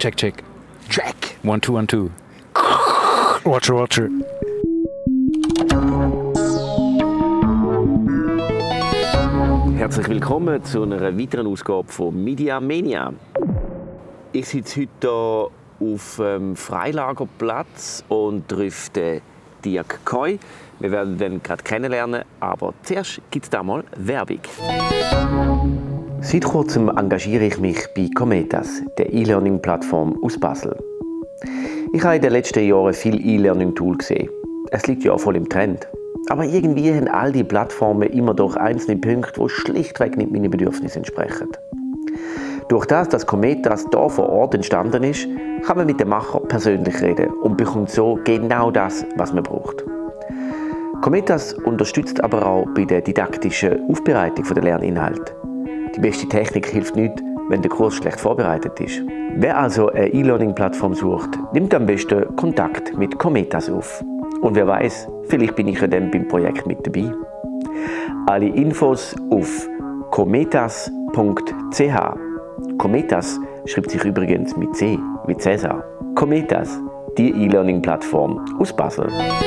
Check, check. Check. 1, 2, 1, 2. Watcher, Watcher. Herzlich willkommen zu einer weiteren Ausgabe von Media Mania. Ich sitze heute hier auf dem Freilagerplatz und treffe den Dirk Koi. Wir werden den gerade kennenlernen, aber zuerst gibt es da mal Werbung. Seit kurzem engagiere ich mich bei Cometas, der E-Learning-Plattform aus Basel. Ich habe in den letzten Jahren viele E-Learning-Tools gesehen. Es liegt ja auch voll im Trend. Aber irgendwie haben all die Plattformen immer doch einzelne Punkte, die schlichtweg nicht meinen Bedürfnissen entsprechen. Durch das, dass Cometas hier vor Ort entstanden ist, kann man mit dem Macher persönlich reden und bekommt so genau das, was man braucht. Cometas unterstützt aber auch bei der didaktischen Aufbereitung der Lerninhalte. Die beste Technik hilft nicht, wenn der Kurs schlecht vorbereitet ist. Wer also eine E-Learning-Plattform sucht, nimmt am besten Kontakt mit Cometas auf. Und wer weiß, vielleicht bin ich ja dann beim Projekt mit dabei. Alle Infos auf cometas.ch. Cometas schreibt sich übrigens mit C, wie Cäsar. Cometas, die E-Learning-Plattform aus Basel.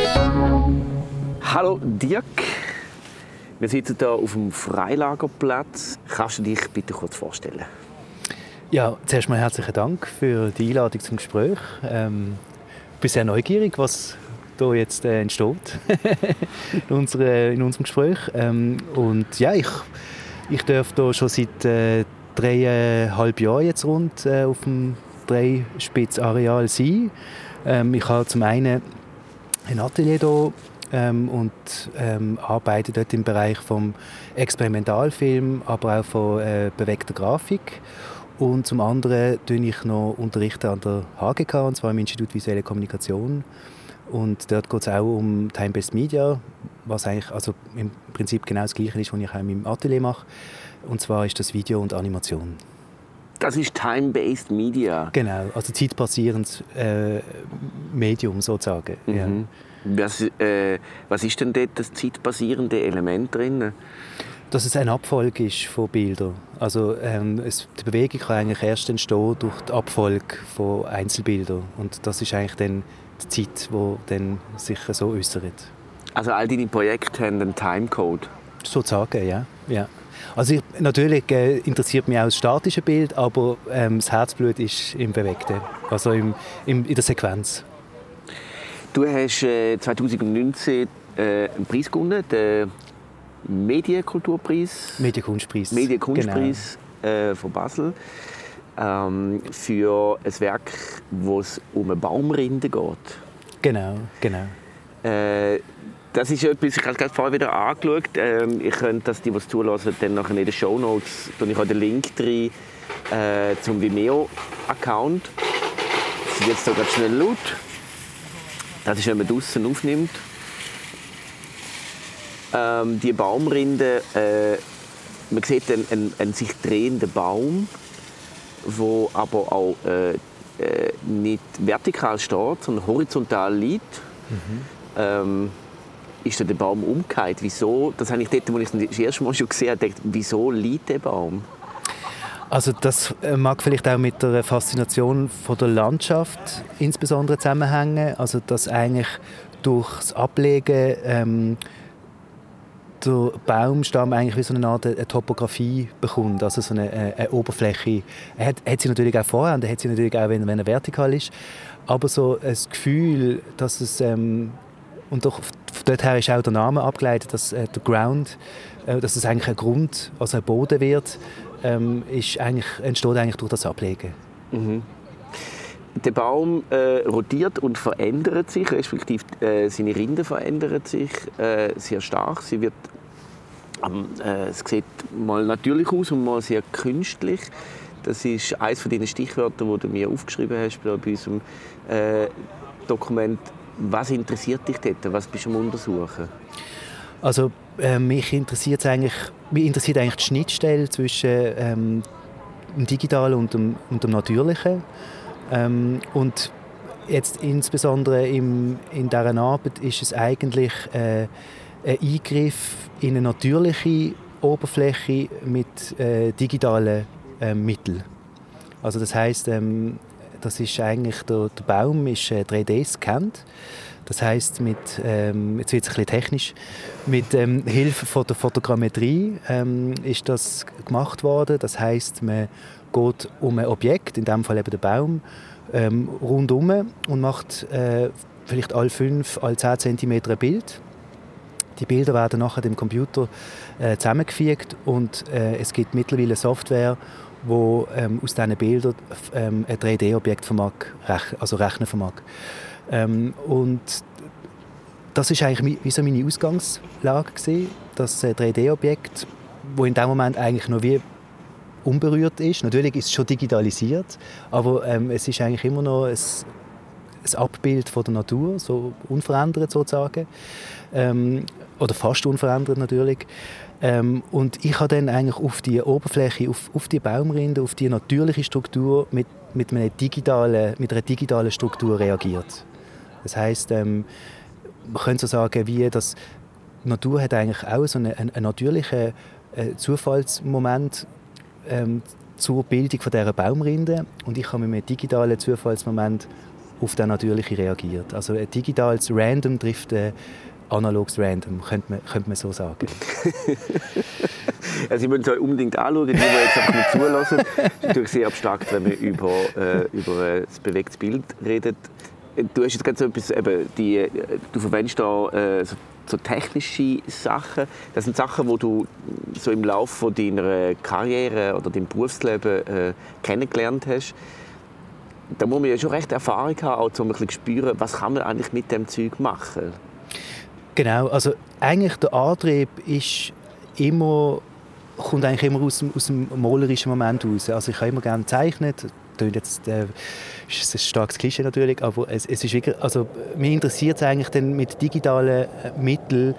Hallo Dirk, wir sitzen hier auf dem Freilagerplatz. Kannst du dich bitte kurz vorstellen? Ja, zuerst mal herzlichen Dank für die Einladung zum Gespräch. Ich bin sehr neugierig, was hier jetzt entsteht in unserem Gespräch. Und ja, ich darf hier schon seit 3,5 Jahren jetzt rund auf dem Dreispitz-Areal sein. Ich habe zum einen ein Atelier hier und arbeite dort im Bereich vom Experimentalfilm, aber auch von bewegter Grafik. Und zum anderen unterrichte ich noch an der HGK, und zwar im Institut Visuelle Kommunikation. Und dort geht es auch um Time-Based Media, was eigentlich also im Prinzip genau das Gleiche ist, was ich auch in meinem Atelier mache. Und zwar ist das Video und Animation. Das ist Time-Based Media? Genau, also zeitbasierendes Medium sozusagen. Mhm. Ja. Was ist denn dort das zeitbasierende Element drin? Dass es eine Abfolge ist von Bildern. Also die Bewegung kann eigentlich erst entstehen durch die Abfolge von Einzelbildern. Und das ist eigentlich dann die Zeit, die dann sich so äußert. Also all deine Projekte haben einen Timecode? Sozusagen, ja. Ja. Also natürlich interessiert mich auch das statische Bild, aber das Herzblut ist im Bewegten, also in der Sequenz. Du hast 2019 einen Preis gewonnen, den Medienkulturpreis. Medienkunstpreis. Genau. Von Basel. Für ein Werk, wo es um eine Baumrinde geht. Genau. Das ist etwas, ich habe es gerade vorher wieder angeschaut. Ich könnte das, die zulassen, dann nachher in den Shownotes tue ich auch den Link rein zum Vimeo-Account. Es ist jetzt so ganz schnell laut. Das ist, wenn man draußen aufnimmt. Die Baumrinde, man sieht einen sich drehenden Baum, der aber auch nicht vertikal steht, sondern horizontal liegt. Mhm. Ist der Baum umgekehrt? Wieso? Das habe ich dort, als ich das erste Mal schon gesehen habe, gedacht, wieso liegt der Baum? Also das mag vielleicht auch mit der Faszination von der Landschaft insbesondere zusammenhängen. Also dass eigentlich durch das Ablegen der Baumstamm eigentlich wie so eine Art eine Topografie bekommt, also so eine Oberfläche. Hat sie natürlich auch vorher und hat sie natürlich auch, wenn er vertikal ist. Aber so ein Gefühl, dass es und doch dorthin ist auch der Name abgeleitet, dass der Ground, dass es eigentlich ein Grund, also ein Boden wird, entsteht eigentlich durch das Ablegen. Mhm. Der Baum rotiert und verändert sich, respektive seine Rinde verändert sich sehr stark. Sie wird, es sieht mal natürlich aus und mal sehr künstlich. Das ist eines von den Stichwörtern, die du mir aufgeschrieben hast bei unserem Dokument. Was interessiert dich dort? Was bist du am Untersuchen? Also mich interessiert eigentlich die Schnittstelle zwischen dem Digitalen und dem Natürlichen. Und jetzt insbesondere in dieser Arbeit ist es eigentlich ein Eingriff in eine natürliche Oberfläche mit digitalen Mitteln. Also das heisst, das ist eigentlich, der Baum ist 3D scannt. Das heisst, jetzt wird es ein bisschen technisch, mit Hilfe von der Fotogrammetrie ist das gemacht worden. Das heisst, man geht um ein Objekt, in diesem Fall eben den Baum, rundum und macht vielleicht alle 5, alle 10 cm ein Bild. Die Bilder werden nachher dem Computer zusammengefügt und es gibt mittlerweile Software, wo aus diesen Bildern ein 3D-Objekt rechnen vermag. Und das ist eigentlich wie so meine Ausgangslage gewesen, das 3D-Objekt, wo in dem Moment eigentlich noch wie unberührt ist. Natürlich ist es schon digitalisiert, aber es ist eigentlich immer noch ein Abbild von der Natur, so unverändert sozusagen, oder fast unverändert natürlich. Und ich habe dann eigentlich auf die Oberfläche, auf die Baumrinde, auf die natürliche Struktur mit einer digitalen Struktur reagiert. Das heisst, man könnte so sagen, wie das die Natur hat eigentlich auch so einen natürlichen Zufallsmoment zur Bildung von dieser Baumrinde und ich habe mit einem digitalen Zufallsmoment auf den natürlichen reagiert. Also ein digitales Random trifft ein analoges Random, könnte man so sagen. Also ich würde es unbedingt anschauen, die jetzt einfach nur zulassen. Das ist natürlich sehr abstrakt, wenn man über ein bewegtes Bild redet. Du hast jetzt gerade so etwas, du verwendest da so technische Sachen. Das sind Sachen, die du so im Laufe deiner Karriere oder deinem Berufsleben kennengelernt hast. Da muss man ja schon recht Erfahrung haben, auch um ein bisschen zu spüren, was kann man eigentlich mit dem Zeug machen. Genau, also eigentlich der Antrieb kommt eigentlich immer aus dem malerischen Moment raus. Also ich habe immer gerne gezeichnet. Das ist ein starkes Klischee natürlich, aber es ist wirklich, also mich interessiert es eigentlich dann mit digitalen Mitteln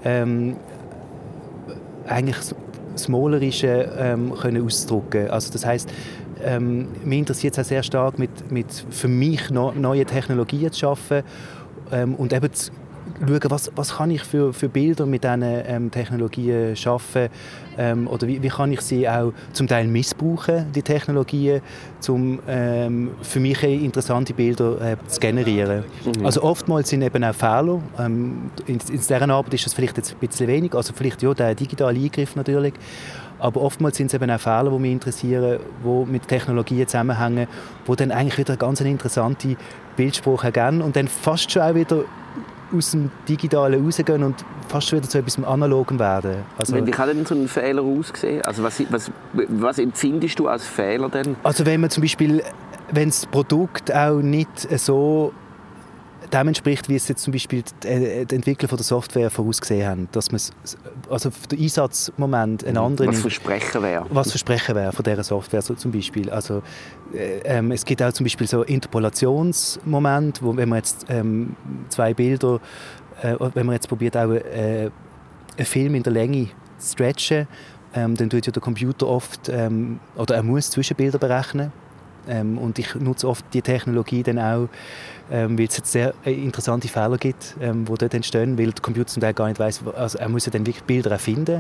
eigentlich das Malerische können auszudrücken. Also das heisst, mich interessiert es auch sehr stark mit für mich neue Technologien zu schaffen und eben zu schauen, was kann ich für Bilder mit diesen Technologien schaffen oder wie kann ich sie auch zum Teil missbrauchen, die Technologien, um für mich interessante Bilder zu generieren. Mhm. Also oftmals sind eben auch Fehler. In dieser Arbeit ist das vielleicht jetzt ein bisschen wenig, also vielleicht ja, der digitale Eingriff natürlich, aber oftmals sind es eben auch Fehler, die mich interessieren, die mit Technologien zusammenhängen, die dann eigentlich wieder eine ganz interessante Bildsprache geben und dann fast schon auch wieder aus dem Digitalen rausgehen und fast wieder zu etwas Analogem werden. Also, wie kann denn so ein Fehler aussehen? Also was empfindest du als Fehler denn? Also wenn man zum Beispiel, wenn das Produkt auch nicht so dem entspricht, wie es jetzt zum Beispiel die Entwickler von der Software vorausgesehen haben, dass man also der Einsatzmoment einen anderen... Was Versprechen wäre. Was Versprechen wäre von dieser Software so zum Beispiel. Also es gibt auch zum Beispiel so Interpolationsmomente, wo wenn man jetzt zwei Bilder, wenn man jetzt probiert auch einen Film in der Länge zu stretchen, dann tut ja der Computer oft oder er muss Zwischenbilder berechnen. Und ich nutze oft die Technologie dann auch, weil es jetzt sehr interessante Fehler gibt, die dort entstehen, weil der Computer zum Teil gar nicht weiss, also er muss ja dann wirklich Bilder erfinden.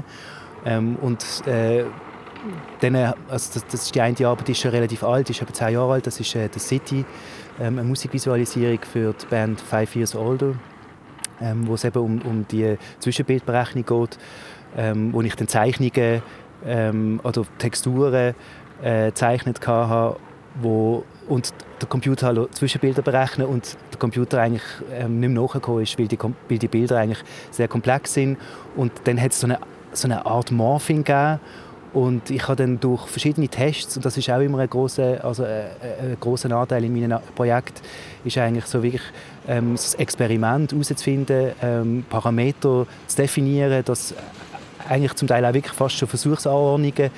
Dann, also das ist die eine Arbeit, die ist schon relativ alt, die ist etwa 10 Jahre alt, das ist «The City», eine Musikvisualisierung für die Band 5 Years Older, wo es eben um die Zwischenbildberechnung geht, wo ich dann Zeichnungen oder Texturen gezeichnet habe, und der Computer Zwischenbilder berechnen und der Computer eigentlich nicht mehr nachgekommen ist, weil die Bilder eigentlich sehr komplex sind. Und dann hat es so eine Art Morphing gegeben. Und ich habe dann durch verschiedene Tests, und das ist auch immer ein grosser Anteil in meinem Projekt, ist eigentlich so wirklich das Experiment herauszufinden, Parameter zu definieren, dass eigentlich zum Teil auch wirklich fast schon Versuchsanordnungen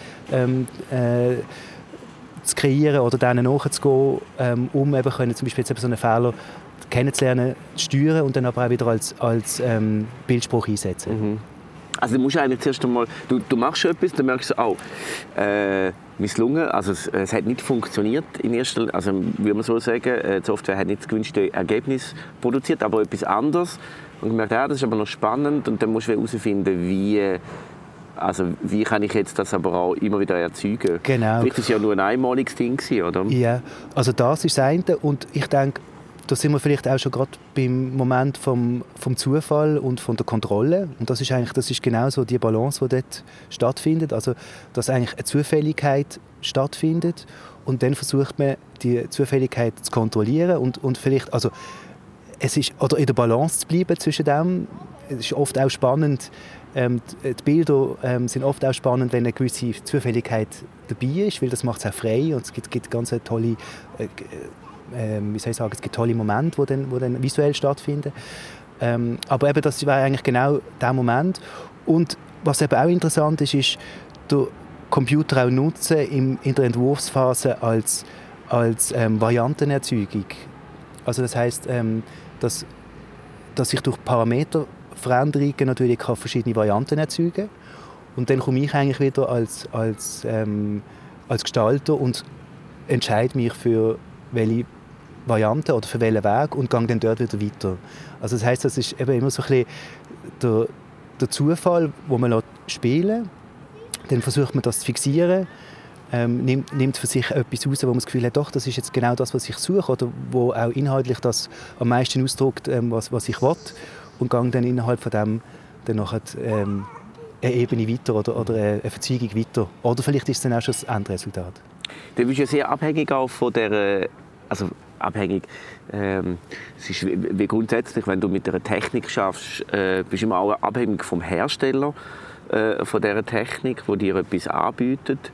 zu kreieren oder denen nachzugehen, um eben können, zum Beispiel jetzt so einen Fehler kennenzulernen, zu steuern und dann aber auch wieder als Bildspruch einsetzen. Mhm. Also du musst eigentlich zuerst einmal, du machst schon etwas, dann merkst du, misslungen, also es hat nicht funktioniert in erster Linie, also würde man so sagen, die Software hat nicht das gewünschte Ergebnis produziert, aber etwas anderes. Und ich merke, das ist aber noch spannend und dann musst du herausfinden, wie Also wie kann ich jetzt das aber auch immer wieder erzeugen? Genau. Vielleicht war es ja nur ein einmaliges Ding, oder? Ja, also das ist das eine. Und ich denke, da sind wir vielleicht auch schon gerade beim Moment vom Zufall und von der Kontrolle. Und das ist genau so die Balance, die dort stattfindet. Also, dass eigentlich eine Zufälligkeit stattfindet und dann versucht man, die Zufälligkeit zu kontrollieren und vielleicht, also oder in der Balance zu bleiben zwischen dem. Es ist oft auch spannend, die Bilder sind oft auch spannend, wenn eine gewisse Zufälligkeit dabei ist, weil das macht es auch frei und es gibt ganz tolle es gibt tolle Momente, die dann visuell stattfinden. Aber eben, das war eigentlich genau der Moment. Und was eben auch interessant ist, ist, der Computer auch nutzen in der Entwurfsphase als Variantenerzeugung. Also das heisst, dass ich durch Parameterveränderungen natürlich verschiedene Varianten erzeugen kann. Und dann komme ich eigentlich wieder als Gestalter und entscheide mich für welche Variante oder für welchen Weg und gehe dann dort wieder weiter. Also das heisst, das ist eben immer so ein bisschen der Zufall, wo man spielen lässt. Dann versucht man das zu fixieren, nimmt für sich etwas raus, wo man das Gefühl hat, doch, das ist jetzt genau das, was ich suche, oder wo auch inhaltlich das am meisten ausdrückt, was ich will, und gehe dann innerhalb von dem dann nachher eine Ebene weiter oder eine Verzweigung weiter. Oder vielleicht ist es dann auch schon das Endresultat. Du bist ja sehr abhängig auch von der, also abhängig. Es ist wie grundsätzlich, wenn du mit einer Technik schaffst, bist du immer auch abhängig vom Hersteller von dieser Technik, die dir etwas anbietet.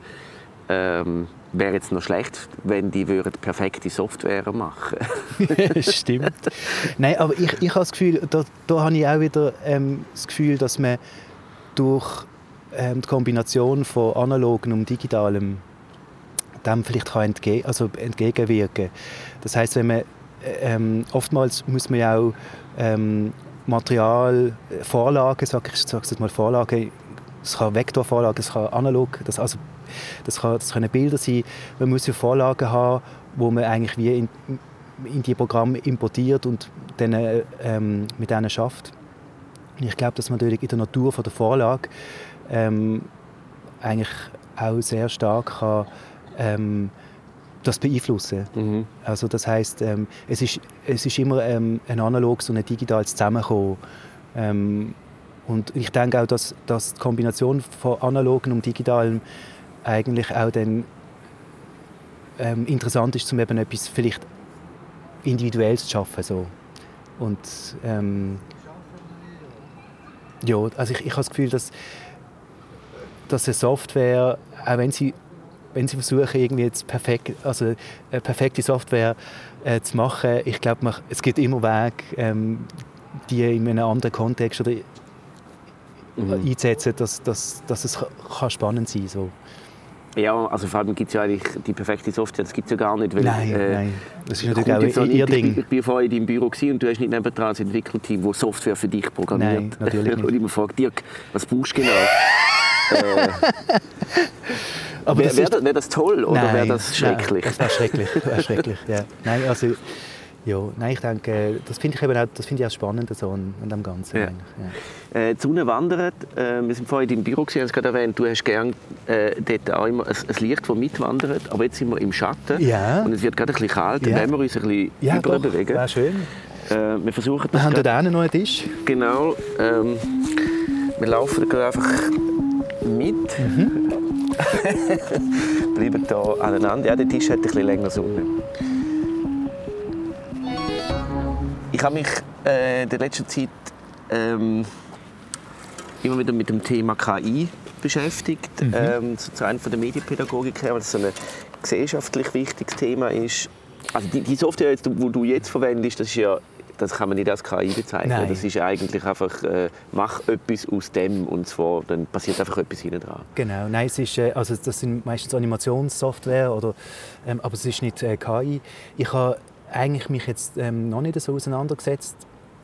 Wäre jetzt noch schlecht, wenn die perfekte Software machen würden. Stimmt. Nein, aber ich habe das Gefühl, da habe ich auch wieder das Gefühl, dass man durch die Kombination von analogem und digitalem dem vielleicht entgegenwirken. Das heisst, wenn man oftmals muss man ja auch Material, Vorlagen, sage ich mal Vorlagen, es kann Vektorvorlagen, es kann analog, das können Bilder sein. Man muss ja Vorlagen haben, wo man eigentlich wie in die Programme importiert und dann mit denen schafft. Ich glaube, dass man natürlich in der Natur von der Vorlage eigentlich auch sehr stark kann, das beeinflussen. Mhm. Also das heisst, es ist immer ein analoges und ein digitales Zusammenkommen. Und ich denke auch, dass die Kombination von analogem und digitalem eigentlich auch dann interessant ist, um eben etwas vielleicht Individuelles zu schaffen. So. Und ja, also ich habe das Gefühl, dass eine Software, auch wenn sie versuchen, irgendwie jetzt eine perfekte Software zu machen, ich glaube, es gibt immer Wege, die in einem anderen Kontext oder einzusetzen, dass es spannend sein kann. So. Ja, also vor allem gibt es ja eigentlich die perfekte Software, das gibt es ja gar nicht. Weil, nein, das ist natürlich auch ihr Ding. Ich war vorhin in deinem Büro und du hast nicht nebendran das Entwicklerteam, das Software für dich programmiert. Nein, natürlich nicht. Und ich me frage, Dirk, was brauchst du genau? Wäre das toll oder wäre das schrecklich? Nein, das wäre schrecklich. Ja. Nein, also, ja, nein, ich denke, das finde ich auch spannend so an dem Ganzen. Ja. Ja. Die Sonne wandert. Wir sind vorhin im Büro, haben es gerade erwähnt, du hast gerne dort auch immer ein Licht, das mitwandert, aber jetzt sind wir im Schatten und es wird gerade ein bisschen kalt, dann werden wir uns ein bisschen überbewegen. Ja, schön. Wir versuchen das. Wir haben da noch einen Tisch. Genau. Wir laufen gerade einfach mit. Mhm. Bleiben hier aneinander. Ja, der Tisch hat ein bisschen länger Sonne. Ich habe mich in der letzten Zeit immer wieder mit dem Thema KI beschäftigt. Zu einem von der Medienpädagogik her, weil das so ein gesellschaftlich wichtiges Thema ist. Also die Software, die du jetzt verwendest, das kann man nicht als KI bezeichnen. Nein. Das ist eigentlich einfach, mach etwas aus dem und zwar, dann passiert einfach etwas hinten dran. Genau, nein, es ist, also das sind meistens Animationssoftware, aber es ist nicht KI. Ich habe eigentlich mich jetzt noch nicht so auseinandergesetzt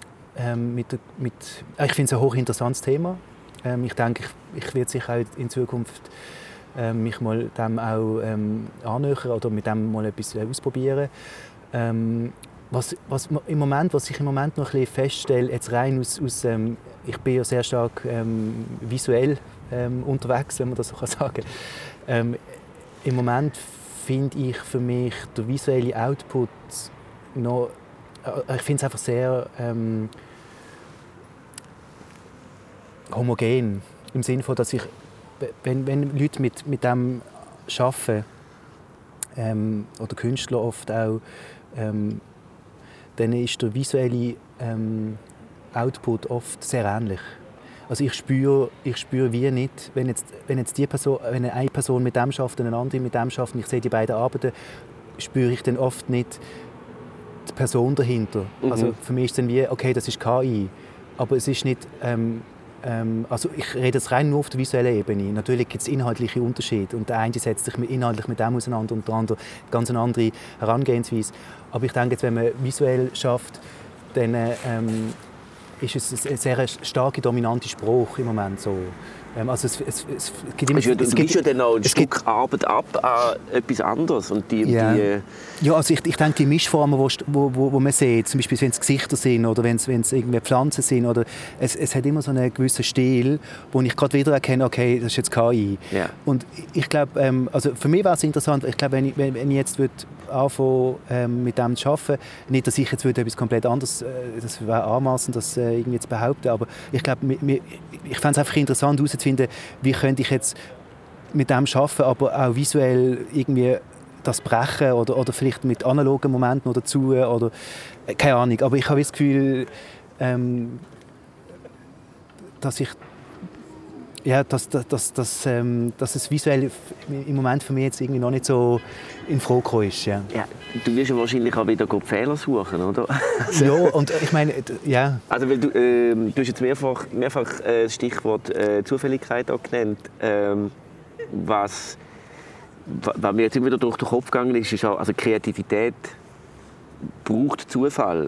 ich finde es ein hochinteressantes Thema. Ich denke, ich werde sicher auch in Zukunft mich mal dem auch annähern oder mit dem mal etwas ausprobieren. Was ich im Moment noch ein bisschen feststelle, jetzt rein ich bin ja sehr stark visuell unterwegs, wenn man das so sagen kann. Im Moment finde ich für mich der visuelle Output noch, ich finde es einfach sehr homogen. Im Sinne von, dass ich, wenn Leute mit dem arbeiten, oder Künstler oft auch, dann ist der visuelle Output oft sehr ähnlich. Also ich spüre wie nicht, wenn eine Person mit dem schafft und eine andere mit dem schafft, und ich sehe die beiden arbeiten, spüre ich dann oft nicht die Person dahinter. Also für mich ist es dann wie, okay, das ist KI, aber es ist nicht, also ich rede jetzt rein nur auf der visuellen Ebene. Natürlich gibt es inhaltliche Unterschiede und der eine setzt sich inhaltlich mit dem auseinander und der andere ganz eine andere Herangehensweise. Aber ich denke, jetzt, wenn man visuell schafft, dann ist es eine sehr starke dominante Sprache im Moment so. Also es gibt immer, du gibst ja dann auch ein Stück Arbeit ab an etwas anderes. Und ja, also ich denke, die Mischformen, wo man sieht, zum Beispiel wenn es Gesichter sind oder wenn es irgendwie Pflanzen sind, oder es hat immer so einen gewissen Stil, wo ich gerade wieder erkenne, okay, das ist jetzt KI. Ja. Und ich glaube, also für mich wäre es interessant, ich glaube, wenn ich jetzt anfangen mit dem zu arbeiten, nicht, dass ich jetzt etwas komplett anderes, das wäre anmaßend, das irgendwie zu behaupten, aber ich glaube, ich fände es einfach interessant herauszufinden, wie könnte ich jetzt mit dem arbeiten, aber auch visuell irgendwie das brechen oder vielleicht mit analogen Momenten noch dazu oder keine Ahnung. Aber ich habe das Gefühl, dass ich dass es visuell im Moment für mich jetzt irgendwie noch nicht so in Frage gekommen ist. Ja. Ja, du wirst ja wahrscheinlich auch wieder Fehler suchen, oder? Ja, und ich meine, ja. Also, weil du hast jetzt mehrfach das Stichwort Zufälligkeit auch genannt. Was mir jetzt immer wieder durch den Kopf gegangen ist auch, also Kreativität braucht Zufall.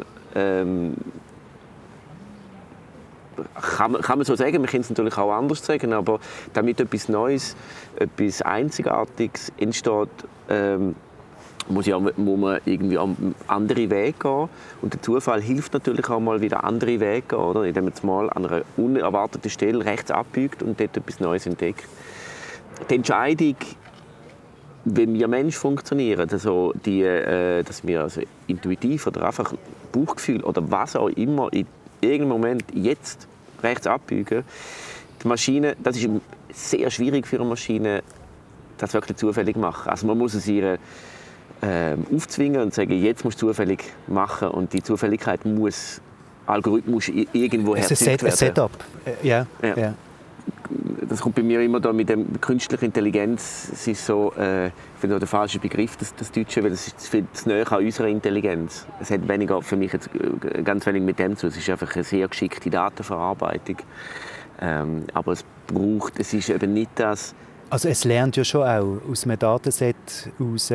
Kann man so sagen, man kann es natürlich auch anders sagen, aber damit etwas Neues, etwas Einzigartiges entsteht, muss man irgendwie andere Wege gehen. Und der Zufall hilft natürlich auch mal wieder andere Wege gehen, oder? Indem man mal an einer unerwarteten Stelle rechts abbiegt und dort etwas Neues entdeckt. Die Entscheidung, wie wir Menschen funktionieren, also dass wir also intuitiv oder einfach Bauchgefühl oder was auch immer in irgendeinem Moment jetzt rechts abbiegen, die Maschine, das ist sehr schwierig für eine Maschine, das wirklich zufällig machen. Also man muss es ihr aufzwingen und sagen, jetzt musst du zufällig machen, und die Zufälligkeit muss algorithmisch irgendwo herzustellen werden. Ein Setup, ja. Das kommt bei mir immer da mit der künstlichen Intelligenz. Es ist so, ich finde der falsche Begriff, das Deutsche, weil es ist viel zu nahe an unserer Intelligenz. Es hat weniger für mich jetzt ganz wenig mit dem zu. Es ist einfach eine sehr geschickte Datenverarbeitung. Aber es ist eben nicht das. Also es lernt ja schon auch aus einem Dataset raus,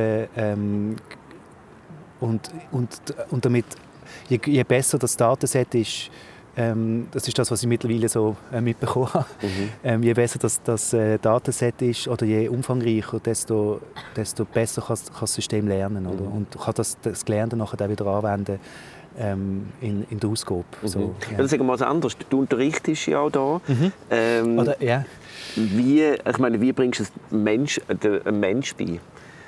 und damit, je besser das Dataset ist, das ist das, was ich mittlerweile so mitbekommen habe. Je besser das Dataset ist oder je umfangreicher, desto besser kann das System lernen. Oder? Und kann das Gelernte nachher auch wieder anwenden in der Ausgabe. So, ja. Dann sagen wir mal anders. Du unterrichtest ja auch da. Oder, ja. Wie bringst du einem Mensch bei?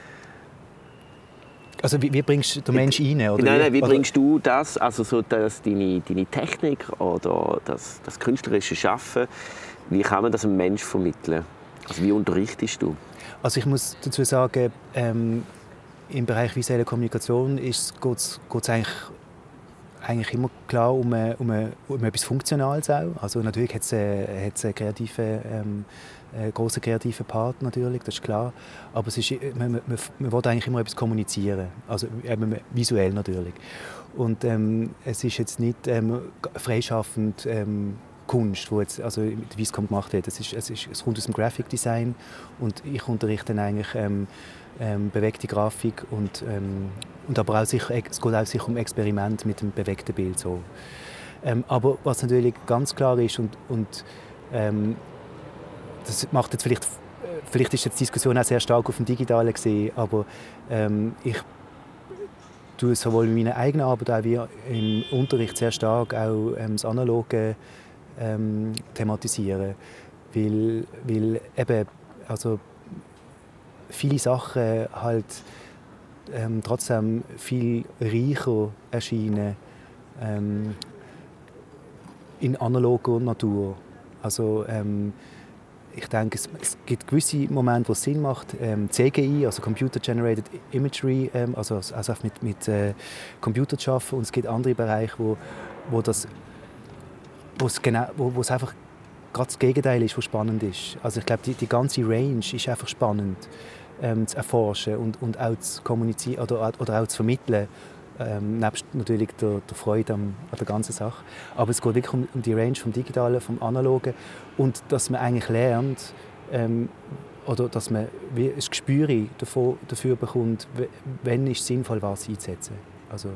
Also wie bringst du den Menschen rein? Oder Nein, wie bringst du das, also so deine Technik oder das künstlerische Schaffen, wie kann man das einem Menschen vermitteln? Also wie unterrichtest du? Also ich muss dazu sagen, im Bereich visuelle Kommunikation geht es eigentlich immer klar um etwas Funktionales auch. Also natürlich hat es einen grossen kreativen Part natürlich, das ist klar. Aber es ist, man will eigentlich immer etwas kommunizieren, also visuell natürlich. Und es ist jetzt nicht freischaffend Kunst, wo jetzt also Viscom gemacht hat. Es kommt aus dem Graphic Design und ich unterrichte dann eigentlich bewegte Grafik und aber auch es geht auch sicher um Experiment mit dem bewegten Bild. So. Aber was natürlich ganz klar ist und das macht jetzt vielleicht ist jetzt die Diskussion auch sehr stark auf dem Digitalen gesehen, aber ich tue sowohl in meiner eigenen Arbeit als auch im Unterricht sehr stark auch das Analoge thematisieren. weil eben, also viele Sachen halt trotzdem viel reicher erscheinen in analoger Natur. Also ich denke, es gibt gewisse Momente, wo es Sinn macht, CGI, also Computer Generated Imagery, also einfach mit Computern zu arbeiten. Und es gibt andere Bereiche, wo es einfach gerade das Gegenteil ist, was spannend ist. Also ich glaube, die ganze Range ist einfach spannend zu erforschen und auch zu kommunizieren oder auch zu vermitteln. Nebst natürlich der Freude an der ganzen Sache. Aber es geht wirklich um die Range vom Digitalen, vom Analogen und dass man eigentlich lernt oder dass man wie ein Gespür dafür bekommt, wenn es sinnvoll was einzusetzen. Also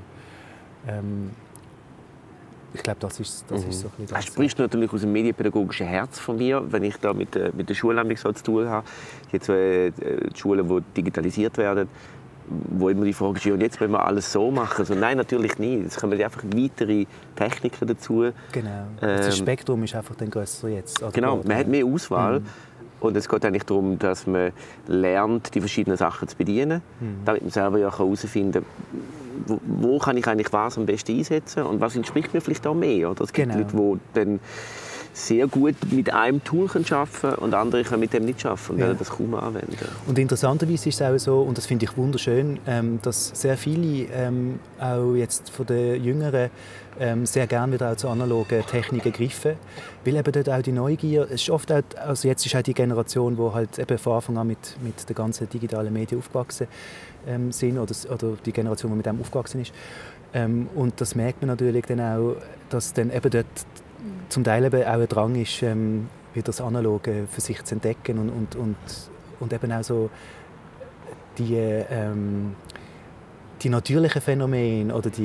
ich glaube, das ist so ein bisschen das. Du sprichst natürlich aus dem medienpädagogischen Herz von mir, wenn ich da mit der Schule so zu tun habe. Jetzt die Schulen, die digitalisiert werden, wo immer die Frage ist, und jetzt wollen wir alles so machen. Also, nein, natürlich nicht. Es kommen einfach weitere Techniken dazu. Genau. Das Spektrum ist einfach dann grösser jetzt. Also genau, man hat mehr Auswahl. Und es geht eigentlich darum, dass man lernt, die verschiedenen Sachen zu bedienen, damit man selber ja herausfinden kann, wo kann ich eigentlich was am besten einsetzen und was entspricht mir vielleicht auch mehr. Oder? Es gibt Leute, die dann sehr gut mit einem Tool arbeiten können und andere können mit dem nicht arbeiten und werden das kaum anwenden. Und interessanterweise ist es auch so, und das finde ich wunderschön, dass sehr viele, auch jetzt von den Jüngeren, sehr gerne wieder auch zu analogen Techniken greifen, weil eben dort auch die Neugier, es ist oft auch, also jetzt ist auch die Generation, die halt eben von Anfang an mit den ganzen digitalen Medien aufgewachsen sind oder die Generation, die mit dem aufgewachsen ist. Und das merkt man natürlich dann auch, dass dann eben dort zum Teil eben auch ein Drang ist, wieder das Analoge für sich zu entdecken und eben auch so die natürlichen Phänomene oder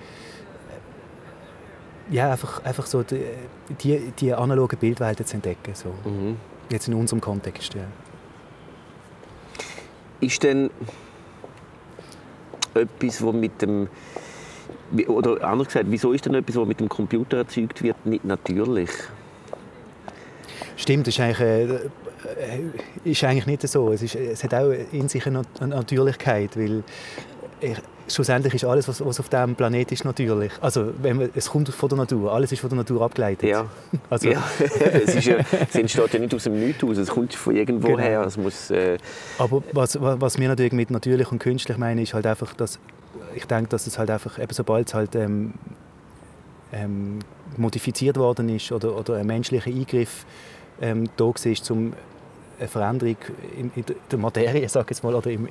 einfach so die analogen Bildwelten zu entdecken. So. Jetzt in unserem Kontext. Ja. Ist denn etwas, was mit dem oder anders gesagt, wieso ist denn etwas, was mit dem Computer erzeugt wird, nicht natürlich? Stimmt, das ist eigentlich nicht so. Es hat auch in sich eine Natürlichkeit, weil schlussendlich ist alles, was auf diesem Planet ist, natürlich. Also, es kommt von der Natur, alles ist von der Natur abgeleitet. Ja, also. Ja. Es entsteht ja nicht aus dem Nichts aus, es kommt von irgendwo her. Es muss, Aber was wir natürlich mit natürlich und künstlich meinen, ist halt einfach, dass ich denke, dass es halt einfach, eben sobald es halt modifiziert worden ist oder ein menschlicher Eingriff da war, um eine Veränderung in der Materie, sag ich jetzt mal, oder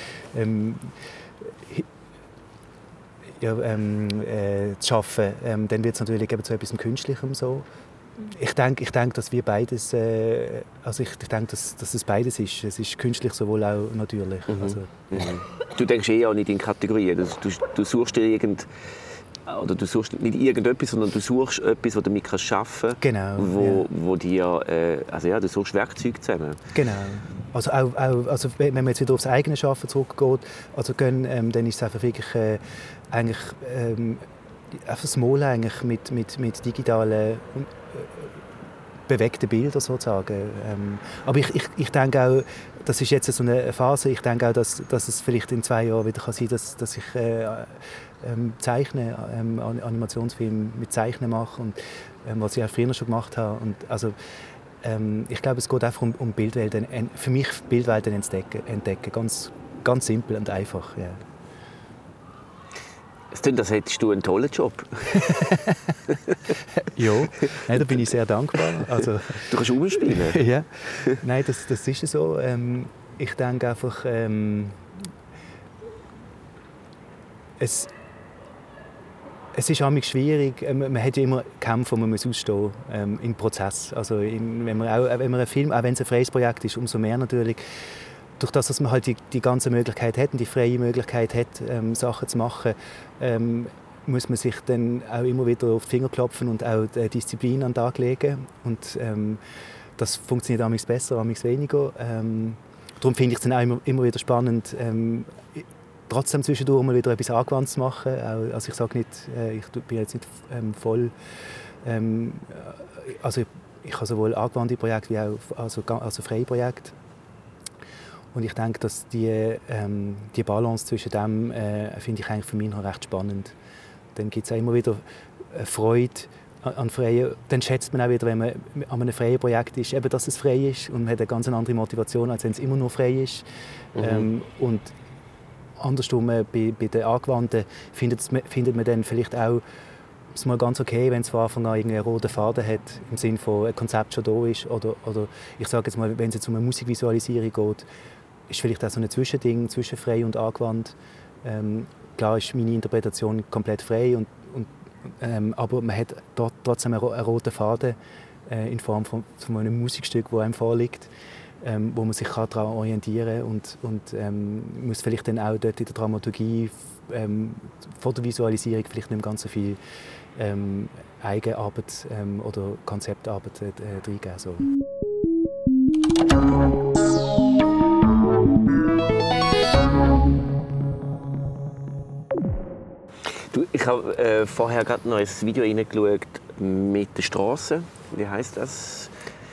zu schaffen, dann wird es natürlich eben zu etwas Künstlichem so. Ich denke, dass wir beides, ich denke, dass es beides ist. Es ist künstlich sowohl auch natürlich. Also. Du denkst auch nicht in Kategorien. Du suchst dir du suchst nicht irgendetwas, sondern du suchst etwas, das du damit arbeiten kannst. Genau. Wo du suchst Werkzeuge zusammen. Genau. Also wenn man jetzt wieder aufs eigene Arbeiten zurückgeht, dann ist es einfach wirklich einfach das Mal eigentlich mit digitalen bewegten Bildern sozusagen. Aber ich denke auch, das ist jetzt so eine Phase, ich denke auch, dass es vielleicht in 2 Jahren wieder sein kann, dass ich zeichne, Animationsfilme mit Zeichnen mache, und, was ich auch früher schon gemacht habe. Und, also, ich glaube, es geht einfach um Bildwelten, für mich Bildwelten entdecken. Ganz, ganz simpel und einfach. Yeah. Es klingt, als hättest du einen tollen Job. Ja, nein, da bin ich sehr dankbar. Also, du kannst umspielen. Ja, nein, das ist so. Ich denke einfach, es ist manchmal schwierig. Man hat ja immer Kämpfe, die man ausstehen muss im Prozess. Also wenn man einen Film, auch wenn es ein freies Projekt ist, umso mehr natürlich. Durch das, dass man halt die ganze Möglichkeit hat und die freie Möglichkeit hat, Sachen zu machen, muss man sich dann auch immer wieder auf die Finger klopfen und auch die Disziplin an den Tag legen. Und das funktioniert manchmal besser, manchmal weniger. Darum finde ich es dann auch immer wieder spannend, trotzdem zwischendurch mal wieder etwas Angewandtes zu machen. Also ich sage nicht, ich bin jetzt nicht voll... also ich habe sowohl angewandte Projekte wie auch also freie Projekte. Und ich denke, dass die Balance zwischen dem finde ich eigentlich für mich noch recht spannend. Dann gibt es auch immer wieder Freude an freien. Dann schätzt man auch wieder, wenn man an einem freien Projekt ist, eben, dass es frei ist und man hat eine ganz andere Motivation, als wenn es immer nur frei ist. Und andersrum, bei den Angewandten findet man dann vielleicht auch es mal ganz okay, wenn es von Anfang an einen roten Faden hat, im Sinne von ein Konzept schon da ist. Oder ich sage jetzt mal, wenn es jetzt um eine Musikvisualisierung geht, ist vielleicht auch so ein Zwischending zwischen frei und angewandt. Klar ist meine Interpretation komplett frei, aber man hat trotzdem einen roten Faden in Form von einem Musikstück, das einem vorliegt, wo man sich daran orientieren kann und muss vielleicht dann auch dort in der Dramaturgie vor der Visualisierung vielleicht nicht ganz so viel Eigenarbeit oder Konzeptarbeit reingeben. So. Du, ich habe vorher gerade noch ein Video reingeschaut mit der Straße. Wie heisst das?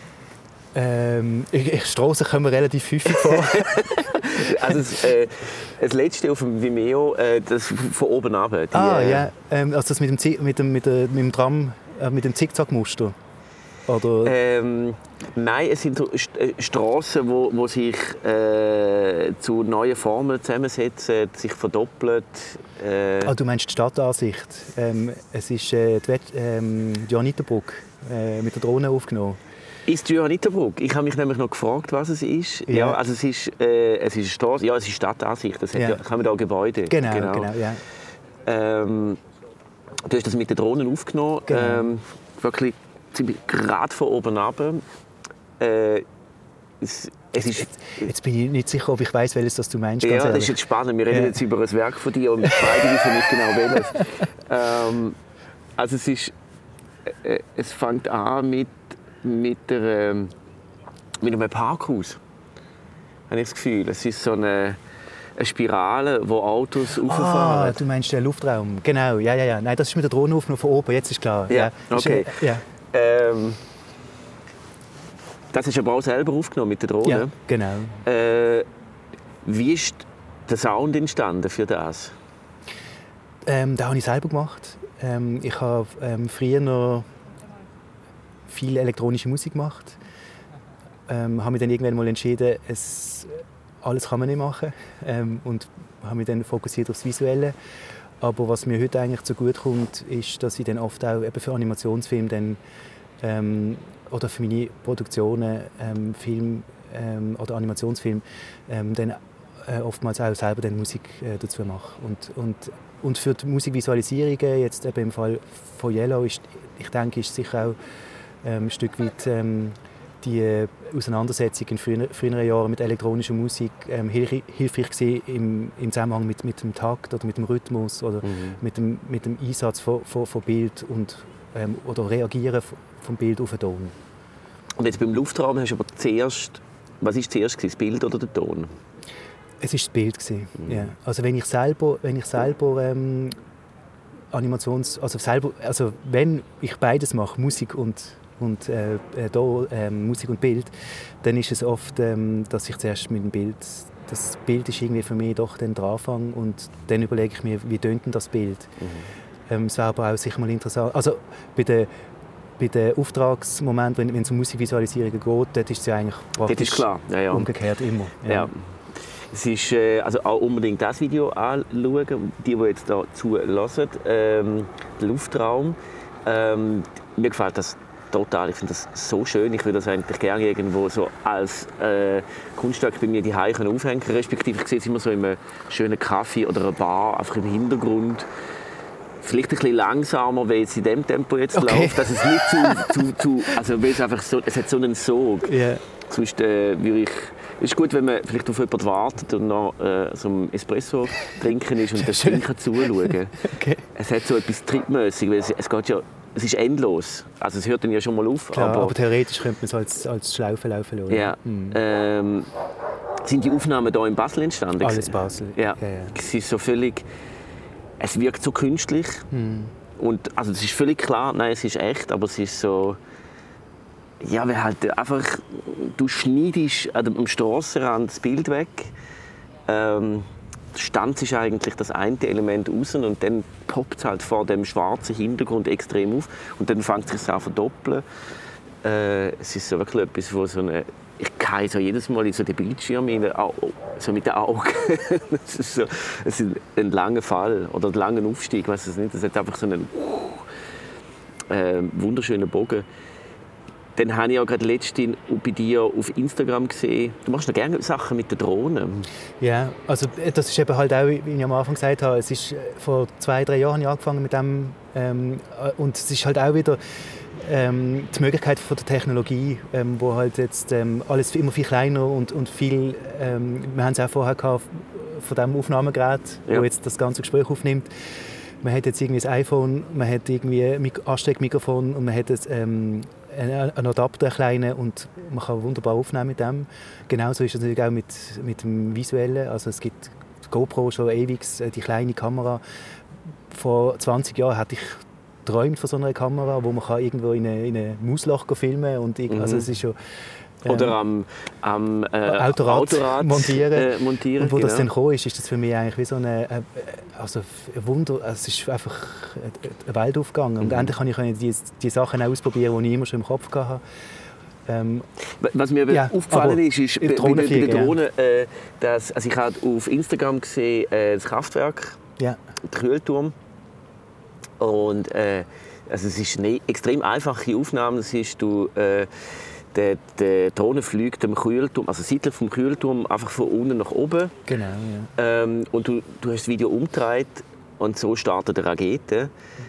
Strassen kommen relativ häufig vor. Also das letzte auf dem Vimeo, das von oben runter. Ja. Also das mit dem Tram, mit dem Zickzackmuster. Oder? Nein, es sind so Strassen, wo sich zu neuen Formen zusammensetzen, sich verdoppeln. Du meinst die Stadtansicht? Es ist die Johanniterbrücke mit der Drohne aufgenommen. Ist die Johanniterbrücke? Ich habe mich nämlich noch gefragt, was es ist. Ja, also es ist eine Straße. Ja, es ist Stadtansicht. Das haben wir da Gebäude. Genau, ja. Du hast das mit den Drohnen aufgenommen. Genau. Wirklich gerade von oben runter. Jetzt bin ich nicht sicher, ob ich weiss, welches das du meinst. Ja, das ist jetzt spannend. Wir reden jetzt über ein Werk von dir und beide wissen nicht genau welches. Also es fängt an mit einem Parkhaus. Habe ich das Gefühl. Es ist so eine Spirale, wo Autos rauffahren. Du meinst den Luftraum. Genau, ja. Nein, das ist mit der Drohne aufgenommen von oben. Jetzt ist klar. Ja, okay. Ja. Das ist aber auch selber aufgenommen mit der Drohne. Ja, genau. Wie ist der Sound entstanden für das? Den habe ich selber gemacht. Ich habe früher noch viel elektronische Musik gemacht. Habe mich dann irgendwann mal entschieden, alles kann man nicht machen. Und habe mich dann fokussiert auf das Visuelle. Aber was mir heute eigentlich zugute kommt, ist, dass ich dann oft auch eben für Animationsfilme dann, oder für meine Produktionen, Film oder Animationsfilme, dann oftmals auch selber dann Musik dazu mache. Und für die Musikvisualisierungen, jetzt eben im Fall von Yellow, ist sicher auch ein Stück weit die Auseinandersetzung in früheren Jahren mit elektronischer Musik hilfreich gewesen im Zusammenhang mit dem Takt oder mit dem Rhythmus oder mit dem Einsatz von Bild oder Reagieren vom Bild auf den Ton. Und jetzt beim Luftraum hast du aber was war zuerst, das Bild oder der Ton? Es war das Bild. Ja. Also wenn ich selber wenn ich beides mache, Musik und Musik und Bild, dann ist es oft, dass ich zuerst mit dem Bild, das Bild ist irgendwie für mich doch dann der Anfang und dann überlege ich mir, wie tönt denn das Bild? Es wäre aber auch sicher mal interessant, also bei den Auftragsmomenten, wenn es um Musikvisualisierungen geht, dort ist es ja eigentlich praktisch klar. Ja. Umgekehrt immer. Ja. Es ist also auch unbedingt das Video anschauen, die jetzt hier zuhören, der Luftraum. Mir gefällt das total, ich finde das so schön. Ich würde das eigentlich gerne irgendwo so als Kunstwerk bei mir daheim aufhängen können. Respektive ich sehe es immer so in einem schönen Kaffee oder einer Bar, einfach im Hintergrund. Vielleicht ein bisschen langsamer, weil es in dem Tempo jetzt läuft, dass es nicht also weil es einfach so, es hat so einen Sog. Yeah. Sonst würde ich, es ist gut, wenn man vielleicht auf jemanden wartet und noch so ein Espresso trinken ist und den Trinker zuschauen. Okay. Es hat so etwas Triebmäßiges, weil es geht ja, es ist endlos. Also es hört dann ja schon mal auf. Klar, aber theoretisch könnte man es als Schlaufe laufen lassen. Ja. Sind die Aufnahmen hier in Basel entstanden? Alles Basel. Ja. Es ist so völlig, es wirkt so künstlich. Und also das ist völlig klar, nein, es ist echt, aber es ist so, Ja, weil halt einfach, du schneidest am Strassenrand das Bild weg. Stanz ist eigentlich das eine Element raus und dann poppt es halt vor dem schwarzen Hintergrund extrem auf und dann fängt es sich an zu verdoppeln. Es ist so wirklich etwas, wo so eine, ich gehe so jedes Mal in so den Bildschirm rein, so mit den Augen. Es ist ein langer Fall oder ein langer Aufstieg, ich weiß es nicht. Das hat einfach so einen wunderschönen Bogen. Dann habe ich auch gerade letztens bei dir auf Instagram gesehen, du machst noch gerne Sachen mit den Drohnen. Ja, also das ist eben halt auch, wie ich am Anfang gesagt habe, es ist vor 2-3 Jahren angefangen mit dem und es ist halt auch wieder die Möglichkeit von der Technologie, wo halt jetzt alles immer viel kleiner und viel, wir haben es auch vorher gehabt, von dem Aufnahmegerät, wo jetzt das ganze Gespräch aufnimmt. Man hat jetzt irgendwie ein iPhone, man hat irgendwie ein Ansteckmikrofon und man hat einen Adapter, einen kleinen, und man kann wunderbar aufnehmen mit dem. Genauso ist es natürlich auch mit dem Visuellen. Also es gibt GoPro schon ewig, die kleine Kamera. Vor 20 Jahren hatte ich träumt von so einer Kamera, wo man kann irgendwo in ein Mausloch filmen kann. Also es ist schon oder am Autorad montieren. Und wo genau. das dann gekommen ist das für mich eigentlich wie so ein Wunder. Es ist einfach eine Welt aufgegangen. Und endlich kann ich die Sachen auch ausprobieren, die ich immer schon im Kopf hatte. Was mir aufgefallen ist bei den Drohnen, dass, also ich habe auf Instagram gesehen, das Kraftwerk, der Kühlturm. Und also es ist eine extrem einfache Aufnahme. Das ist, der Drohne fliegt am Kühlturm, also seitlich vom Kühlturm, einfach von unten nach oben. Genau, ja. Und du hast das Video umgedreht und so startet eine Rakete.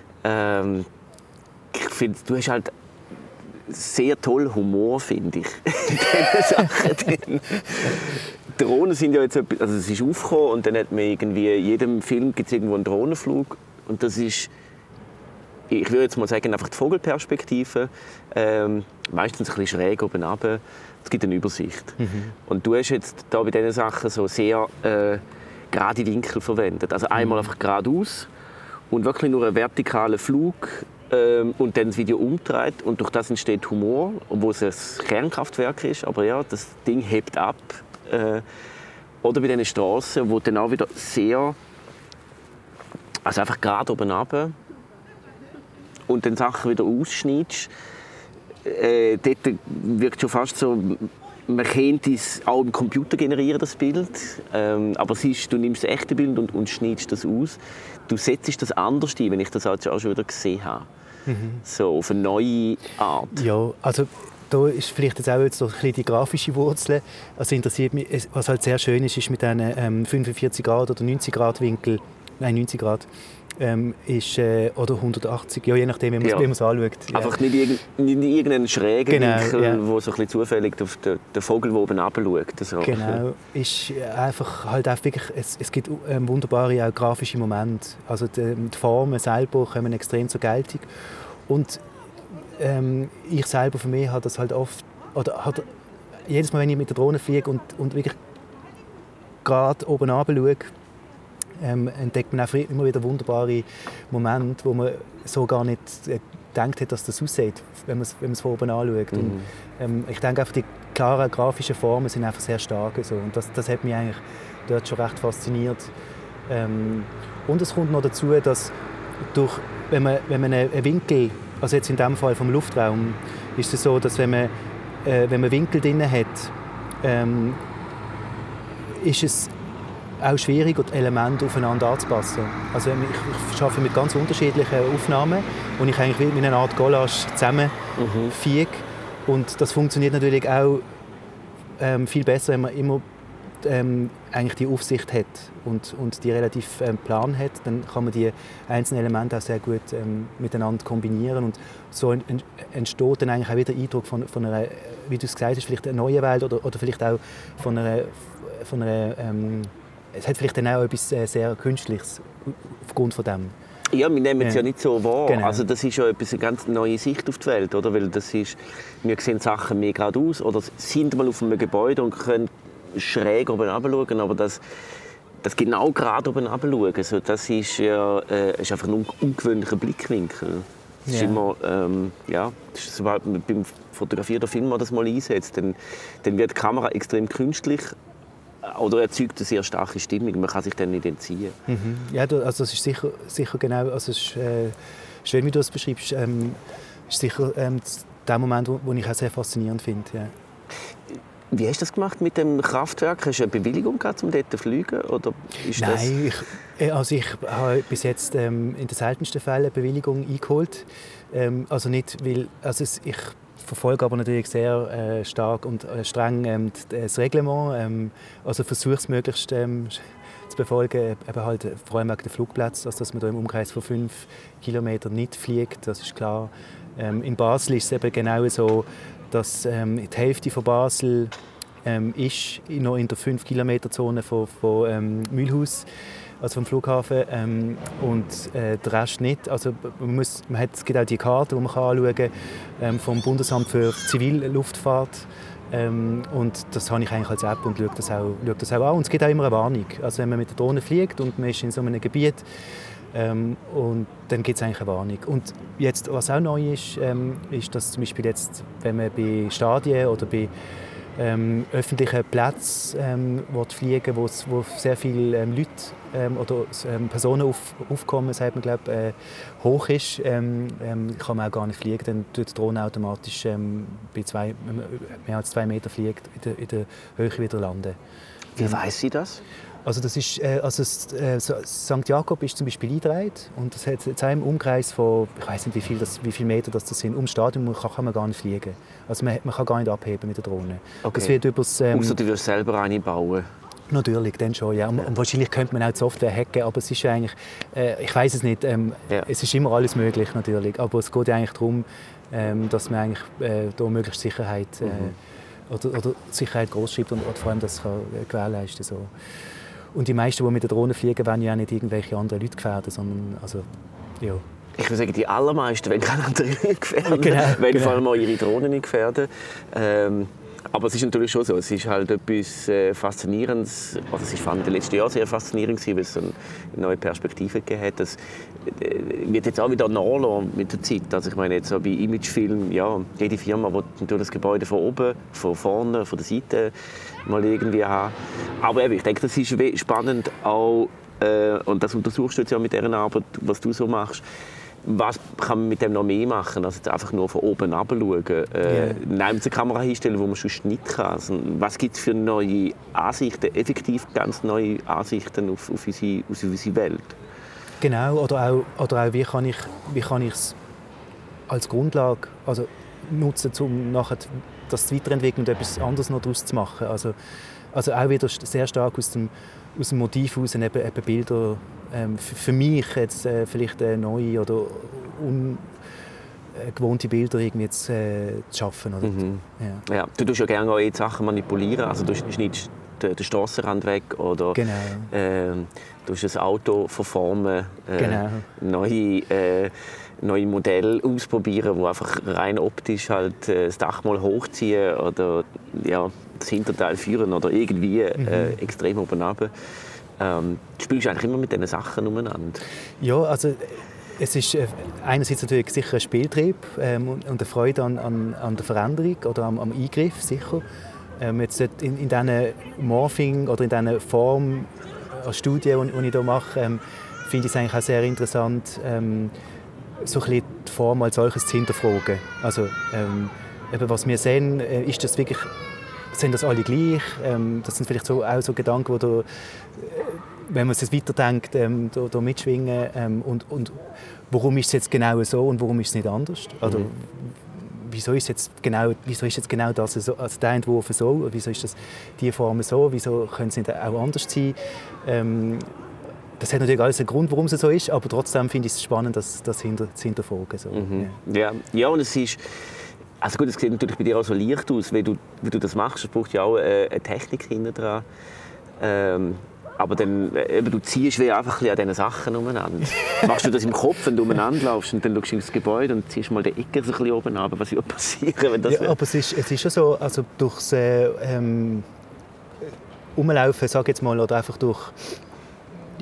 Ich finde, du hast halt sehr toll Humor, finde ich. In diesen Sachen. Drohnen sind ja jetzt etwas, also es ist aufgekommen und dann hat man irgendwie, in jedem Film gibt es irgendwo einen Drohnenflug und das ist, ich würde jetzt mal sagen, einfach die Vogelperspektive, meistens ein bisschen schräg oben runter. Es gibt eine Übersicht. Und du hast jetzt da bei diesen Sachen so sehr gerade Winkel verwendet. Also einmal einfach geradeaus und wirklich nur einen vertikalen Flug und dann das Video umdreht und durch das entsteht Humor, obwohl es ein Kernkraftwerk ist. Aber ja, das Ding hebt ab. Oder bei diesen Straßen, wo dann auch wieder sehr, also einfach gerade oben runter und dann Sachen wieder ausschneidest, dort wirkt schon fast so, man könnte es auch im Computer generieren, das Bild, aber du nimmst das echte Bild und schneidest das aus. Du setzt das anders ein, wenn ich das auch schon wieder gesehen habe. So auf eine neue Art. Ja, also da ist vielleicht jetzt auch jetzt so ein bisschen die grafische Wurzel. Also interessiert mich, was halt sehr schön ist mit diesen 45 Grad oder 90 Grad Winkel, nein 90 Grad, ist, oder 180, ja, je nachdem, wie man es anschaut. Ja. Einfach nicht irgendeinen schrägen Winkel, wo so ein bisschen zufällig auf den Vogel, der oben runterschaut. So. Genau, ist einfach halt auch wirklich, es gibt wunderbare auch grafische Momente. Also die Formen selber kommen extrem zur Geltung. Und ich selber für mich habe das halt oft, oder halt jedes Mal, wenn ich mit der Drohne fliege und wirklich gerade oben runter schaue, entdeckt man auch immer wieder wunderbare Momente, wo man so gar nicht gedacht hat, dass das aussieht, wenn man es von oben anschaut. Und, ich denke, einfach die klaren grafischen Formen sind einfach sehr stark. So. Und das hat mich eigentlich dort schon recht fasziniert. Und es kommt noch dazu, dass wenn man einen Winkel, also jetzt in diesem Fall vom Luftraum, ist es so, dass wenn man Winkel drin hat, ist es auch schwierig, die Elemente aufeinander anzupassen. Also ich arbeite mit ganz unterschiedlichen Aufnahmen, wo ich eigentlich mit einer Art Collage zusammenfüge. Und das funktioniert natürlich auch viel besser, wenn man immer eigentlich die Aufsicht hat und die relativ Plan hat. Dann kann man die einzelnen Elemente auch sehr gut miteinander kombinieren. Und so entsteht dann eigentlich auch wieder der Eindruck von einer, wie du es gesagt hast, vielleicht einer neuen Welt oder vielleicht auch von einer es hat vielleicht dann auch etwas sehr Künstliches aufgrund von dem. Ja, wir nehmen es ja nicht so wahr. Genau. Also das ist ja eine ganz neue Sicht auf die Welt, oder? Weil das ist, wir sehen Sachen mehr geradeaus oder sind mal auf einem Gebäude und können schräg oben runterschauen, aber das genau gerade oben runterschauen, also das ist ja ist einfach ein ungewöhnlicher Blickwinkel. Es ist immer, sobald man beim Fotografieren oder Filmen das mal einsetzt, dann wird die Kamera extrem künstlich oder erzeugt eine sehr starke Stimmung. Man kann sich dann nicht entziehen. Mhm. Ja, also das ist sicher genau, also es ist, schön, wie du das beschreibst, ist sicher der Moment, den ich auch sehr faszinierend finde. Ja. Wie hast du das gemacht mit dem Kraftwerk? Hast du eine Bewilligung gehabt, um dort zu fliegen? Oder ist Nein, ich habe bis jetzt in den seltensten Fällen eine Bewilligung eingeholt. Ich verfolge aber natürlich sehr stark und streng das Reglement. Also versuche es möglichst zu befolgen, eben halt, vor allem wegen der Flugplätze, also dass man da im Umkreis von 5 Kilometern nicht fliegt, das ist klar. In Basel ist es eben genau so, dass die Hälfte von Basel ist noch in der 5-Kilometer-Zone von Mühlhaus, also vom Flughafen, und der Rest nicht. Also es gibt auch die Karte, die man anschauen kann, vom Bundesamt für Zivilluftfahrt. Und das habe ich eigentlich als App und schaue das auch an. Und es gibt auch immer eine Warnung. Also wenn man mit der Drohne fliegt und man ist in so einem Gebiet, und dann gibt es eigentlich eine Warnung. Und jetzt, was auch neu ist, ist, dass zum Beispiel jetzt, wenn man bei Stadien oder bei öffentlichen Plätzen fliegen, wo sehr viele Leute oder Personen aufkommen, sagt man, hoch ist, kann man auch gar nicht fliegen. Dann tut die Drohne automatisch wenn man mehr als 2 Meter fliegt, in der Höhe wieder landen. Wie weiss sie das? Also das ist, St. Jakob ist zum Beispiel eingetragen und das hat jetzt einen Umkreis von, ich weiß nicht wie viel Meter das sind, ums Stadion kann man gar nicht fliegen. Also man kann gar nicht abheben mit der Drohne. Okay. Das wird Ausser du wirst selber eine bauen. Natürlich, dann schon, ja. Und wahrscheinlich könnte man auch die Software hacken, aber es ist eigentlich, ich weiß es nicht, es ist immer alles möglich natürlich, aber es geht ja eigentlich darum, dass man eigentlich da möglichst Sicherheit oder Sicherheit groß schreibt und vor allem das kann gewährleisten so. Und die meisten, die mit der Drohne fliegen, wollen ja nicht irgendwelche anderen Leute gefährden, sondern, also, ja. Ich würde sagen, die allermeisten wollen keine anderen Leute gefährden, genau. vor allem auch ihre Drohnen nicht gefährden. Aber es ist natürlich schon so, es ist halt etwas Faszinierendes, also es ist vor allem in den letzten Jahren sehr faszinierend, weil es eine neue Perspektive gegeben hat. Das wird jetzt auch wieder nachlassen mit der Zeit. Also ich meine jetzt so bei Imagefilmen, ja, jede Firma will natürlich das Gebäude von oben, von vorne, von der Seite mal irgendwie haben. Aber eben, ich denke, das ist spannend auch, und das untersuchst du jetzt ja mit dieser Arbeit, was du so machst. Was kann man mit dem noch mehr machen, als einfach nur von oben herab schauen? Neben eine Kamera hinstellen, die man sonst nicht kann. Also, was gibt es für neue Ansichten, effektiv ganz neue Ansichten auf unsere Welt? Genau, oder auch wie kann ich es als Grundlage nutzen, um nachher das zu weiterentwickeln und etwas anderes noch daraus zu machen. Also auch wieder sehr stark aus dem Motiv heraus eben Bilder für mich jetzt vielleicht neue oder ungewohnte Bilder irgendwie zu schaffen. Oder? Mhm. Ja. Du tust ja gerne auch Sachen manipulieren, also du schneidest den Strassenrand weg oder genau. Du tust ein Auto verformen, genau. neue Modelle ausprobieren, die einfach rein optisch halt das Dach mal hochziehen oder ja, das Hinterteil führen oder irgendwie extrem oben runter. Du spielst eigentlich immer mit diesen Sachen umeinander. Ja, also es ist einerseits natürlich sicher ein Spieltrieb und eine Freude an der Veränderung oder am Eingriff, sicher. Jetzt in diesen Morphing oder in diesen Form als Studie, die ich hier mache, finde ich es eigentlich auch sehr interessant, so ein bisschen die Form als solches zu hinterfragen. Also, eben, was wir sehen, ist das wirklich, sind das alle gleich? Das sind vielleicht auch so Gedanken, die wenn man es weiterdenkt, da mitschwingen. Und warum ist es jetzt genau so und warum ist es nicht anders? Also, wieso ist jetzt genau das so, also der Entwurf so? Wieso ist das die Form so? Wieso können sie nicht auch anders sein? Das hat natürlich alles einen Grund, warum es so ist, aber trotzdem finde ich es spannend, das zu hinterfragen. So. Ja, und es ist... Also gut, es sieht natürlich bei dir auch so leicht aus, wie du das machst. Es braucht ja auch eine Technik hinten dran. Aber dann, du ziehst wie einfach ein bisschen an diesen Sachen umeinander. Machst du das im Kopf, wenn du umeinander laufst und dann schaust du ins Gebäude und ziehst mal den Ecke so ein bisschen oben runter, was wird passieren, wenn das... Ja, aber es ist schon so, also durchs Umlaufen, sage jetzt mal, oder einfach durch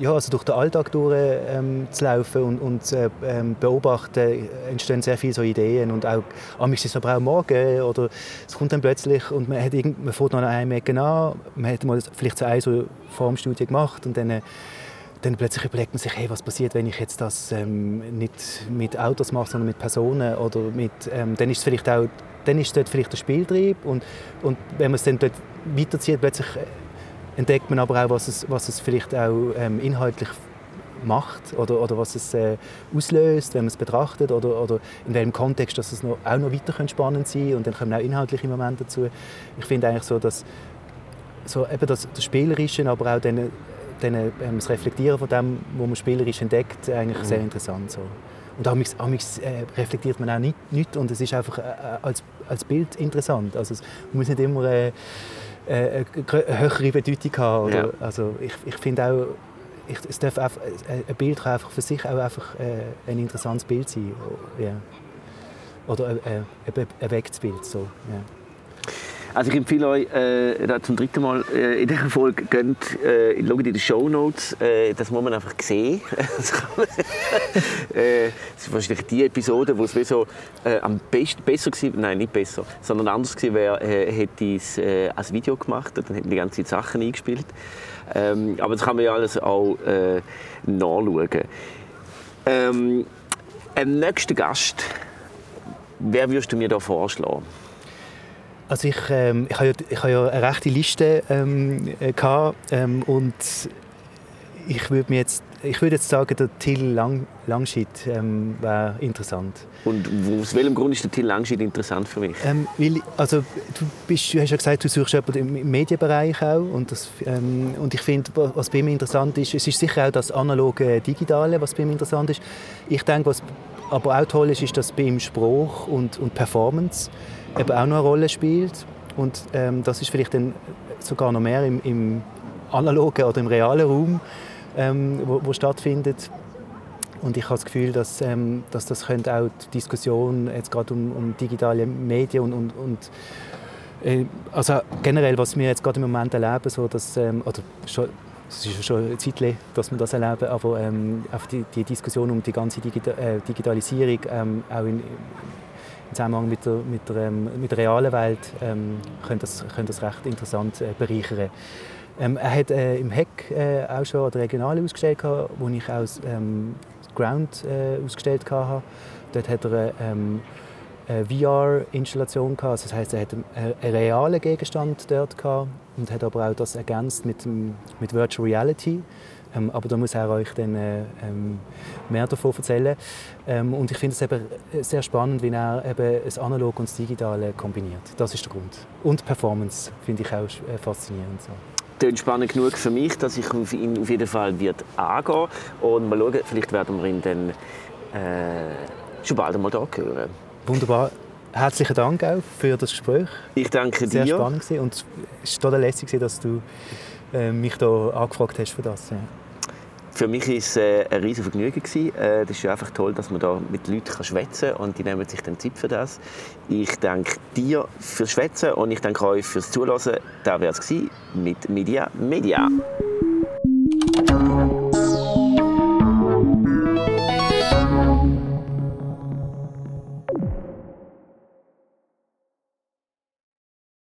also durch den Alltag durch, zu laufen und beobachten, entstehen sehr viele so Ideen. Und auch, manchmal ist es aber auch morgen oder es kommt dann plötzlich und man fährt noch an einem Ecke an, man hat mal vielleicht so Formstudie gemacht und dann plötzlich überlegt man sich, hey, was passiert, wenn ich jetzt das nicht mit Autos mache, sondern mit Personen oder dann ist dort vielleicht der Spieltrieb und wenn man es dann dort weiterzieht, plötzlich entdeckt man aber auch, was es vielleicht auch inhaltlich macht oder was es auslöst, wenn man es betrachtet oder in welchem Kontext, dass es auch noch weiter spannend sein könnte und dann kommen auch inhaltliche Momente dazu. Ich finde eigentlich so, dass so eben das Spielerische, aber auch das Reflektieren von dem, was man spielerisch entdeckt, eigentlich sehr interessant. So. Und amigs reflektiert man auch nicht und es ist einfach als Bild interessant. Also es muss nicht immer eine höhere Bedeutung haben. Oder? Ja. Also ich finde auch, es darf einfach, ein Bild kann einfach für sich auch einfach ein interessantes Bild sein. Ja. Oder ein erwecktes Bild. So. Ja. Also ich empfehle euch zum dritten Mal in dieser Folge, schaut in die Shownotes, das muss man einfach sehen. Das ist wahrscheinlich die Episode, wo es so, am besten besser gewesen, nein, nicht besser, sondern anders gewesen wäre, hätte ich es als Video gemacht, dann hätten die ganze Zeit Sachen eingespielt. Aber das kann man ja alles auch nachschauen. Am nächsten Gast, wer würdest du mir da vorschlagen? Also ich habe ja eine rechte Liste gehabt, und ich würde jetzt sagen, der Till Langschid wäre interessant. Und aus welchem Grund ist der Till Langschid interessant für mich? Weil, also, du hast ja gesagt, du suchst jemanden im Medienbereich auch. Und ich finde, was bei ihm interessant ist, es ist sicher auch das analoge Digitale, was bei ihm interessant ist. Ich denke, was aber auch toll ist, dass bei ihm Spruch und Performance eben auch noch eine Rolle spielt. Und das ist vielleicht dann sogar noch mehr im analogen oder im realen Raum, wo stattfindet. Und ich habe das Gefühl, dass das könnte auch die Diskussion jetzt gerade um digitale Medien und also generell, was wir jetzt gerade im Moment erleben, so dass, es ist schon eine Zeit lang, dass wir das erleben, aber auf die Diskussion um die ganze Digitalisierung auch in Zusammenhang mit der realen Welt könnte das recht interessant bereichern. Er hat im Heck auch schon an der Regionale ausgestellt, wo ich auch Ground ausgestellt habe. Dort hat er eine VR-Installation gehabt. Also das heisst, er hat einen realen Gegenstand dort gehabt und hat aber auch das ergänzt mit Virtual Reality. Aber da muss er euch dann mehr davon erzählen. Und ich finde es eben sehr spannend, wie er eben das Analog und das Digitale kombiniert. Das ist der Grund. Und Performance finde ich auch faszinierend. So. Das ist spannend genug für mich, dass ich ihn auf jeden Fall angehen und mal schauen, vielleicht werden wir ihn dann schon bald einmal hier hören. Wunderbar. Herzlichen Dank auch für das Gespräch. Ich danke dir. Sehr spannend gewesen. Und es war total lässig, dass du mich hier angefragt hast für das. Ja. Für mich war es ein riesiges Vergnügen. Es ist einfach toll, dass man da mit Leuten schwätzen kann und die nehmen sich dann Zeit für das. Ich danke dir fürs Schwätzen und ich danke euch fürs Zuhören. Das war es mit Media Media.